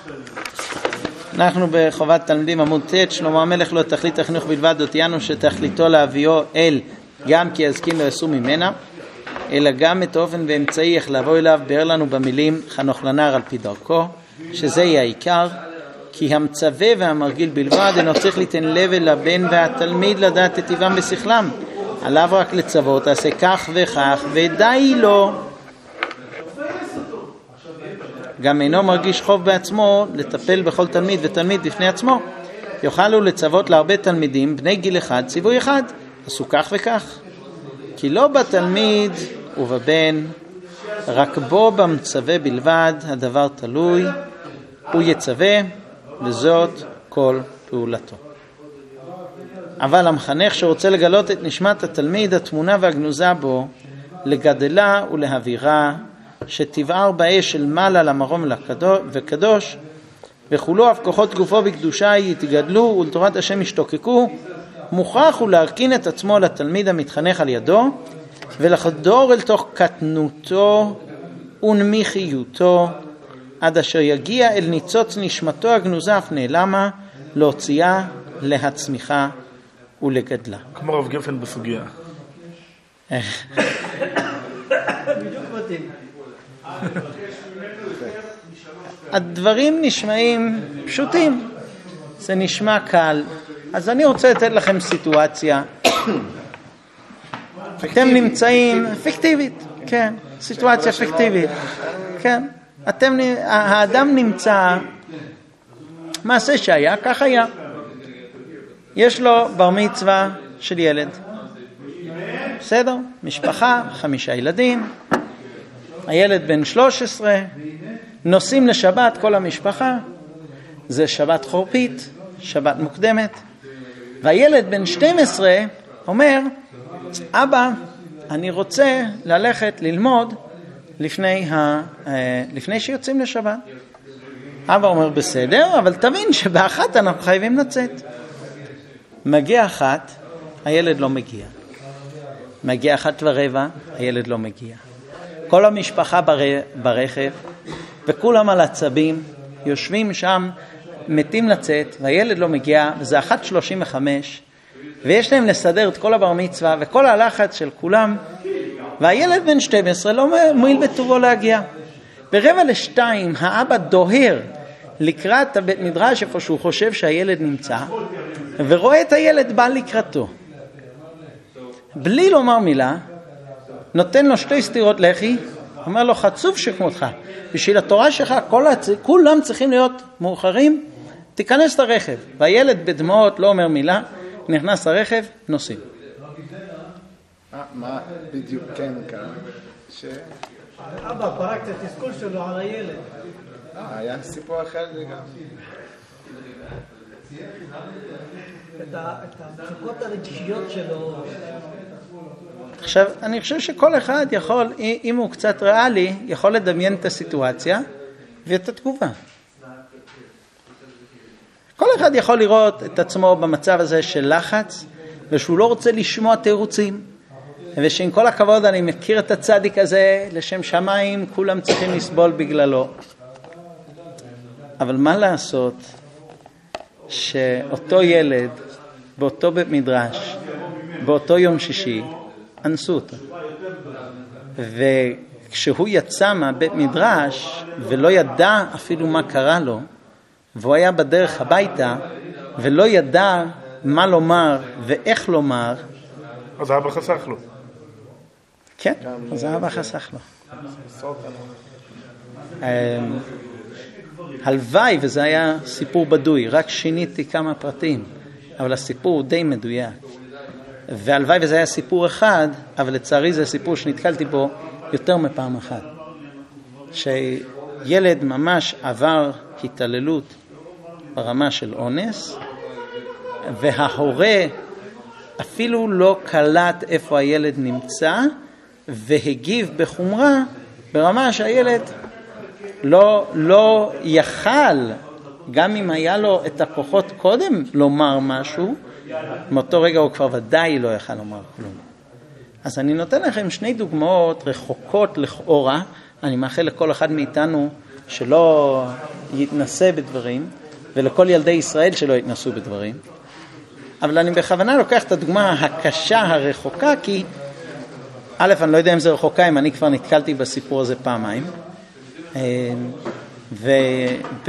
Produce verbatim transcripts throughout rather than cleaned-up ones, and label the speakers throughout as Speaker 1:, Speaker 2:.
Speaker 1: אנחנו בחובת תלמידים עמוד ט'. שלמה המלך לא תכלית החינוך בלבד אותיינו שתכליתו להביאו אל גם כי יזקין לא יסור ממנה, אלא גם את האופן ואמצעי איך לבוא אליו ביאר לנו במילים חנוך לנער על פי דרכו, שזה יהיה העיקר. כי המצווה והמרגיל בלבד אינו צריך ליתן לב אל הבן והתלמיד לדעת את טבעם בשכלם, עליו רק לצוות תעשה כך וכך ודי לו. גם אינו מרגיש חוב בעצמו לטפל בכל תלמיד ותלמיד בפני עצמו, יוכל הוא לצוות להרבה תלמידים בני גיל אחד ציווי אחד, עשו כך וכך. כי לא בתלמיד ובבן, רק בו במצווה בלבד הדבר תלוי, הוא יצווה וזאת כל פעולתו. אבל המחנך שרוצה לגלות את נשמת התלמיד התמונה והגנוזה בו, לגדלה ולהעבירה, שתבער באש של מעלה למרום וקדוש, וכולו אף כוחות גופו בקדושה יתגדלו ולתורת השם ישתוקקו, מוכרח הוא להרכין את עצמו לתלמיד המתחנך על ידו, ולחדור אל תוך קטנותו ונמיכיותו, עד אשר יגיע אל ניצוץ נשמתו הגנוזה אף נעלמה, להוציאה, להצמיחה ולגדלה.
Speaker 2: כמו רב גפן בסוגיה.
Speaker 1: בדיוק מתאים. הדברים נשמעים פשוטים, זה נשמע קל. אז אני רוצה לתת לכם סיטואציה. אתם נמצאים פיקטיבית, כן, סיטואציה פיקטיבית, כן. אתם, האדם נמצא, מעשה שהיה, כך היה. יש לו בר מצווה של ילד. בסדר? משפחה, חמישה ילדים. הילד בן שלוש עשרה. נוסעים לשבת כל המשפחה. זה שבת חורפית, שבת מוקדמת. והילד בן שתים עשרה אומר, אבא, אני רוצה ללכת ללמוד לפני, ה, לפני שיוצאים לשבת. אבא אומר בסדר, אבל תבין שבאחת אנחנו חייבים לצאת. מגיע אחת, הילד לא מגיע. מגיע אחת ורבע, הילד לא מגיע. כל המשפחה בר, ברכב, וכולם על עצבים, יושבים שם, מתים לצאת, והילד לא מגיע, וזה אחת שלושים וחמש, ויש להם לסדר את כל הבר מצווה, וכל הלחץ של כולם, והילד בן שתים עשרה לא מועיל בטובו להגיע. ברבע לשתיים האבא דוהר לקראת הבית מדרש איפה שהוא חושב שהילד נמצא, ורואה את הילד בא לקראתו. בלי לומר מילה, נותן לו שתי סתירות לחי, אומר לו חצוף שכמותך, בשביל התורה שלך כל הצ... כולם צריכים להיות מאוחרים, תיכנס לרכב. והילד בדמעות לא אומר מילה, נכנס לרכב, נוסעים.
Speaker 3: מה בדיוק כן קרה?
Speaker 4: אבא פרק את התסכול שלו על הילד.
Speaker 3: היה סיפור אחר גם.
Speaker 4: את המצוקות הרגשיות שלו.
Speaker 1: עכשיו, אני חושב שכל אחד יכול, אם הוא קצת ריאלי, יכול לדמיין את הסיטואציה ואת התגובה. כל אחד יכול לראות את עצמו במצב הזה של לחץ, ושהוא לא רוצה לשמוע תירוצים. ושעם כל הכבוד אני מכיר את הצדיק הזה, לשם שמיים כולם צריכים לסבול בגללו. אבל מה לעשות שאותו ילד, באותו בית מדרש, באותו יום שישי, אנסו אותו. וכשהוא יצא מהבית מדרש, ולא ידע אפילו מה קרה לו, והוא היה בדרך הביתה, ולא ידע מה לומר ואיך לומר,
Speaker 2: אז האבא חסך לו.
Speaker 1: כן, אז האבא חסך לו. הלוואי, וזה היה סיפור בדוי, רק שיניתי כמה פרטים, אבל הסיפור די מדויק. והלוואי וזה היה סיפור אחד, אבל לצערי זה סיפור שנתקלתי בו יותר מפעם אחת. שילד ממש עבר התעללות ברמה של אונס, וההורה אפילו לא קלט איפה הילד נמצא, והגיב בחומרה ברמה שהילד לא, לא יכל, גם אם היה לו את הכוחות קודם לומר משהו, מאותו רגע הוא כבר ודאי לא יכל לומר כלום. אז אני נותן לכם שני דוגמאות רחוקות לכאורה, אני מאחל לכל אחד מאיתנו שלא יתנסה בדברים, ולכל ילדי ישראל שלא יתנסו בדברים. אבל אני בכוונה לוקח את הדוגמה הקשה הרחוקה, כי א', אני לא יודע אם זה רחוקה, אם אני כבר נתקלתי בסיפור הזה פעמיים. וב',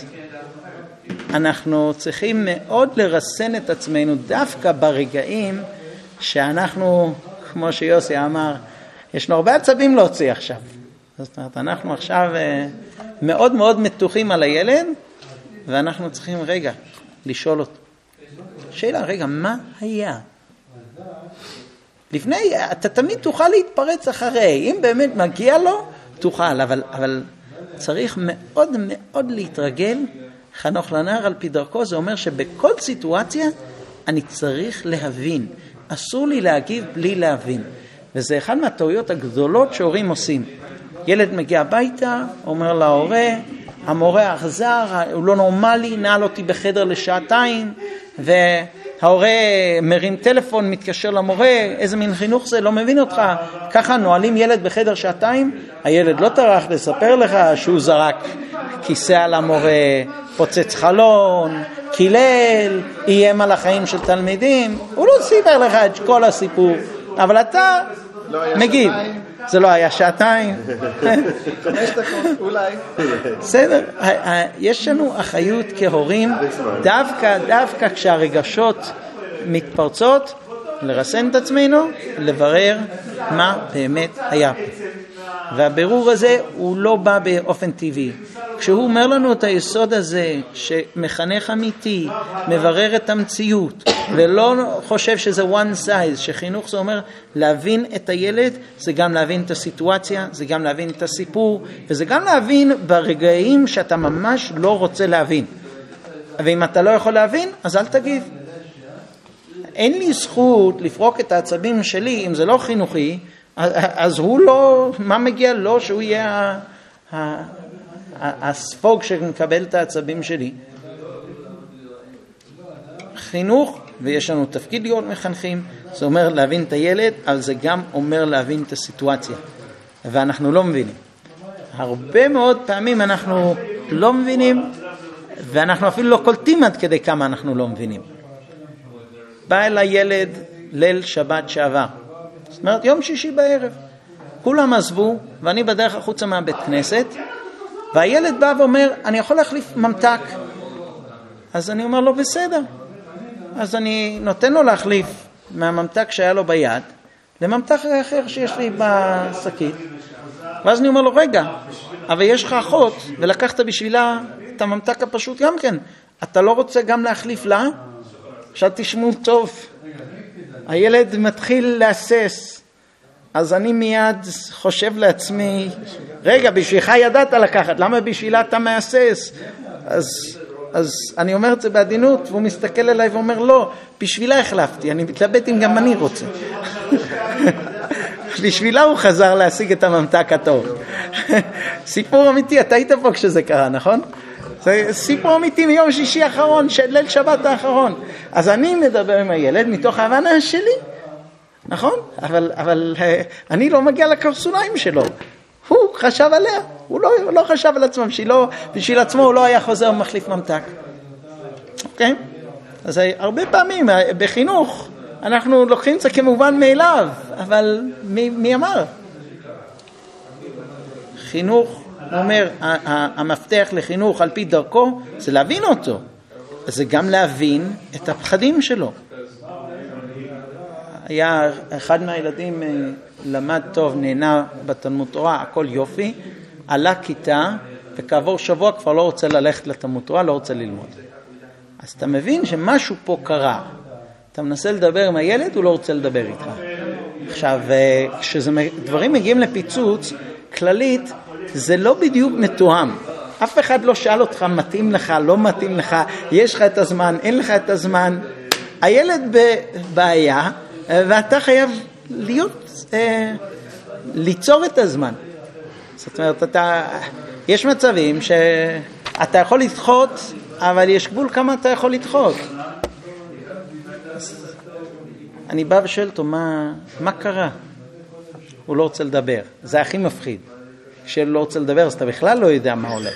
Speaker 1: אנחנו צריכים מאוד לרסן את עצמנו דווקא ברגעים שאנחנו, כמו שיוסי אמר, יש לנו הרבה עצבים להוציא עכשיו. זאת אומרת, אנחנו עכשיו מאוד מאוד מתוחים על הילד, ואנחנו צריכים רגע לשאול אותו. שאלה, רגע, מה היה? לפני, אתה תמיד תוכל להתפרץ אחרי, אם באמת מגיע לו, תוכל, אבל, אבל צריך מאוד מאוד להתרגל. חנוך לנער על פי דרכו, זה אומר שבכל סיטואציה אני צריך להבין. אסור לי להגיב בלי להבין. וזה אחד מהטעויות הגדולות שהורים עושים. ילד מגיע הביתה, אומר להורה, המורה אכזר, הוא לא נורמלי, נעל אותי בחדר לשעתיים, וההורה מרים טלפון, מתקשר למורה, איזה מין חינוך זה, לא מבין אותך. ככה נועלים ילד בחדר שעתיים, הילד לא טרח לספר לך שהוא זרק כיסא על המורה, פוצץ חלון, קילל, איים על החיים של תלמידים. הוא לא סיפר לך את כל הסיפור, אבל אתה מגיב. זה לא היה שעתיים.
Speaker 3: חמש דקות, אולי.
Speaker 1: בסדר, יש לנו אחריות כהורים, דווקא, דווקא כשהרגשות מתפרצות, לרסן את עצמנו, לברר מה באמת היה פה. והבירור הזה הוא לא בא באופן טבעי. כשהוא אומר לנו את היסוד הזה שמחנך אמיתי, מברר את המציאות, ולא חושב שזה one size, שחינוך זה אומר להבין את הילד, זה גם להבין את הסיטואציה, זה גם להבין את הסיפור, וזה גם להבין ברגעים שאתה ממש לא רוצה להבין. ואם אתה לא יכול להבין, אז אל תגיב. אין לי זכות לפרוק את העצבים שלי, אם זה לא חינוכי, אז הוא לא, מה מגיע לו שהוא יהיה הספוג שמקבל את העצבים שלי? חינוך, ויש לנו תפקיד להיות מחנכים, זה אומר להבין את הילד, אבל זה גם אומר להבין את הסיטואציה. ואנחנו לא מבינים. הרבה מאוד פעמים אנחנו לא מבינים, ואנחנו אפילו לא קולטים עד כדי כמה אנחנו לא מבינים. בא אל הילד ליל שבת שעבר. זאת אומרת, יום שישי בערב. כולם עזבו, ואני בדרך החוצה מהבית כנסת, והילד בא ואומר, אני יכול להחליף ממתק. אז אני אומר לו, בסדר. אז אני נותן לו להחליף מהממתק שהיה לו ביד, לממתק אחר שיש לי בשקית. ואז אני אומר לו, רגע, אבל יש לך אחות, ולקחת בשבילה את הממתק הפשוט גם כן. אתה לא רוצה גם להחליף לה? עכשיו תשמעו טוב. הילד מתחיל להסס, אז אני מיד חושב לעצמי, רגע, בשבילך ידעת לקחת, למה בשבילה אתה מאסס? אז, אז אני אומר את זה בעדינות, והוא מסתכל אליי ואומר, לא, בשבילה החלפתי, אני מתלבט אם גם אני רוצה. בשבילה הוא חזר להשיג את הממתק הטוב. סיפור אמיתי, אתה היית פה כשזה קרה, נכון? זה סיפור אמיתי מיום שישי האחרון, של ליל שבת האחרון. אז אני מדבר עם הילד מתוך ההבנה שלי, נכון? אבל, אבל אני לא מגיע לקרסוליים שלו. הוא חשב עליה, הוא לא, לא חשב על עצמו, בשביל, לא, בשביל עצמו הוא לא היה חוזר ומחליף ממתק. אוקיי? אז הרבה פעמים בחינוך אנחנו לוקחים את זה כמובן מאליו, אבל מי, מי אמר? חינוך, הוא אומר, המפתח לחינוך על פי דרכו זה להבין אותו. זה גם להבין את הפחדים שלו. היה אחד מהילדים למד טוב, נהנה בתלמוד תורה, הכל יופי, עלה כיתה, וכעבור שבוע כבר לא רוצה ללכת לתלמוד תורה, לא רוצה ללמוד. אז אתה מבין שמשהו פה קרה. אתה מנסה לדבר עם הילד, הוא לא רוצה לדבר איתך. עכשיו, כשדברים מגיעים לפיצוץ, כללית, זה לא בדיוק מתואם. אף אחד לא שאל אותך, מתאים לך, לא מתאים לך, יש לך את הזמן, אין לך את הזמן. הילד בבעיה, ואתה חייב להיות, אה, ליצור את הזמן. זאת אומרת, אתה, יש מצבים שאתה יכול לדחות, אבל יש גבול כמה אתה יכול לדחות. אני בא ושואל אותו, מה, מה קרה? הוא לא רוצה לדבר. זה הכי מפחיד. כשילד לא רוצה לדבר, אז אתה בכלל לא יודע מה הולך.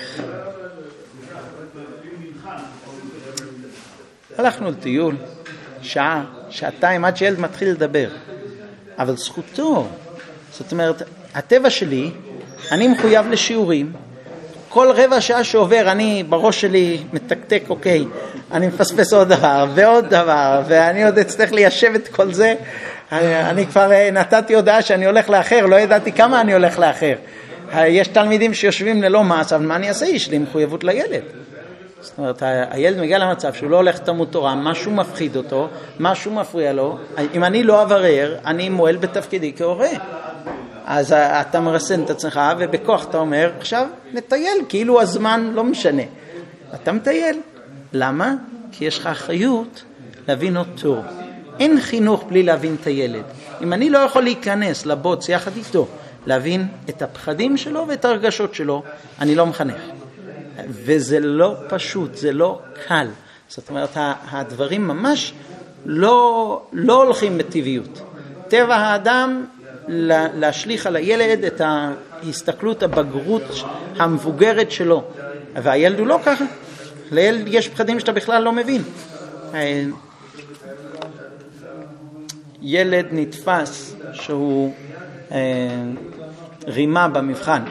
Speaker 1: הלכנו לטיול, שעה, שעתיים, עד שילד מתחיל לדבר. אבל זכותו, זאת אומרת, הטבע שלי, אני מחויב לשיעורים, כל רבע שעה שעובר, אני בראש שלי מתקתק, אוקיי, אני מפספס עוד דבר ועוד דבר, ואני עוד אצטרך ליישב את כל זה. אני כבר נתתי הודעה שאני הולך לאחר, לא ידעתי כמה אני הולך לאחר. יש תלמידים שיושבים ללא מעש, אבל מה אני אעשה? יש לי מחויבות לילד. זאת אומרת, הילד מגיע למצב שהוא לא הולך תלמוד תורה, משהו מפחיד אותו, משהו מפריע לו. אם אני לא אברר, אני מועל בתפקידי כהורה. אז אתה מרסן את עצמך, ובכוח אתה אומר, עכשיו נטייל, כאילו הזמן לא משנה. אתה מטייל. למה? כי יש לך אחריות להבין אותו. אין חינוך בלי להבין את הילד. אם אני לא יכול להיכנס לבוץ יחד איתו, להבין את הפחדים שלו ואת הרגשות שלו, אני לא מחנך. וזה לא פשוט, זה לא קל. זאת אומרת, הדברים ממש לא, לא הולכים בטבעיות. טבע האדם להשליך על הילד את ההסתכלות הבגרות המבוגרת שלו. והילד הוא לא ככה. לילד יש פחדים שאתה בכלל לא מבין. ילד נתפס שהוא רימה במבחן.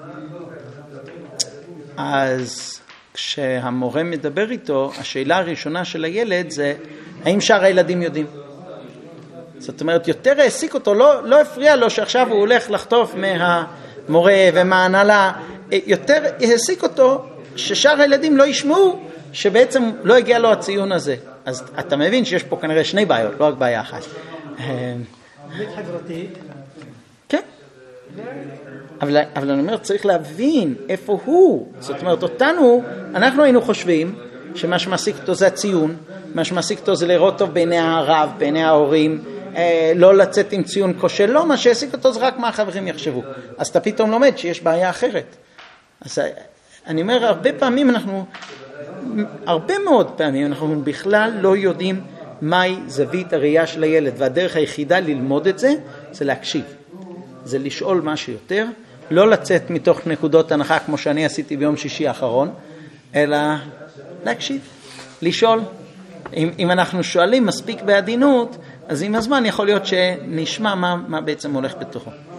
Speaker 1: אז כשהמורה מדבר איתו, השאלה הראשונה של הילד זה, האם שאר הילדים יודעים? זאת אומרת, יותר העסיק אותו, לא, לא הפריע לו שעכשיו הוא הולך לחטוף מהמורה ומההנהלה, יותר העסיק אותו ששאר הילדים לא ישמעו שבעצם לא הגיע לו הציון הזה. אז אתה מבין שיש פה כנראה שני בעיות, לא רק בעיה אחת.
Speaker 4: עמית חברתי.
Speaker 1: כן. אבל, אבל אני אומר, צריך להבין איפה הוא. זאת אומרת, אותנו, אנחנו היינו חושבים שמה שמעסיק אותו זה הציון, מה שמעסיק אותו זה לראות טוב בעיני הרב, בעיני ההורים, אה, לא לצאת עם ציון כושל, לא, מה שהעסיק אותו זה רק מה החברים יחשבו. אז אתה פתאום לומד שיש בעיה אחרת. אז אני אומר, הרבה פעמים אנחנו, הרבה מאוד פעמים אנחנו בכלל לא יודעים מהי זווית הראייה של הילד, והדרך היחידה ללמוד את זה, זה להקשיב. זה לשאול מה שיותר, לא לצאת מתוך נקודות הנחה כמו שאני עשיתי ביום שישי האחרון, אלא להקשיב, לשאול. אם, אם אנחנו שואלים מספיק בעדינות, אז עם הזמן יכול להיות שנשמע מה, מה בעצם הולך בתוכו.